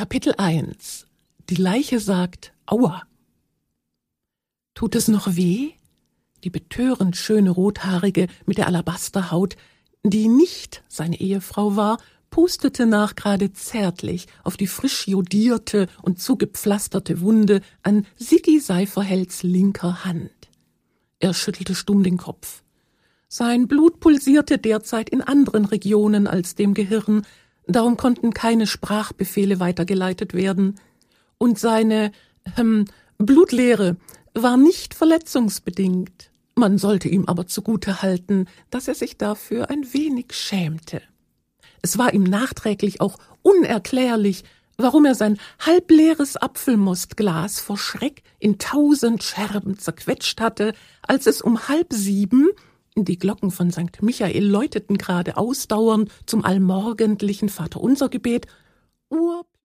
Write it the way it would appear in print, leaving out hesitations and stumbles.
Kapitel 1. Die Leiche sagt Aua. Tut es noch weh? Die betörend schöne Rothaarige mit der Alabasterhaut, die nicht seine Ehefrau war, pustete nachgerade zärtlich auf die frisch jodierte und zugepflasterte Wunde an Siggi Seiferhelds linker Hand. Er schüttelte stumm den Kopf. Sein Blut pulsierte derzeit in anderen Regionen als dem Gehirn, darum konnten keine Sprachbefehle weitergeleitet werden. Und seine Blutleere war nicht verletzungsbedingt. Man sollte ihm aber zugute halten, dass er sich dafür ein wenig schämte. Es war ihm nachträglich auch unerklärlich, warum er sein halbleeres Apfelmustglas vor Schreck in 1000 Scherben zerquetscht hatte, als es um 6:30, die Glocken von St. Michael läuteten gerade ausdauernd zum allmorgendlichen Vaterunsergebet,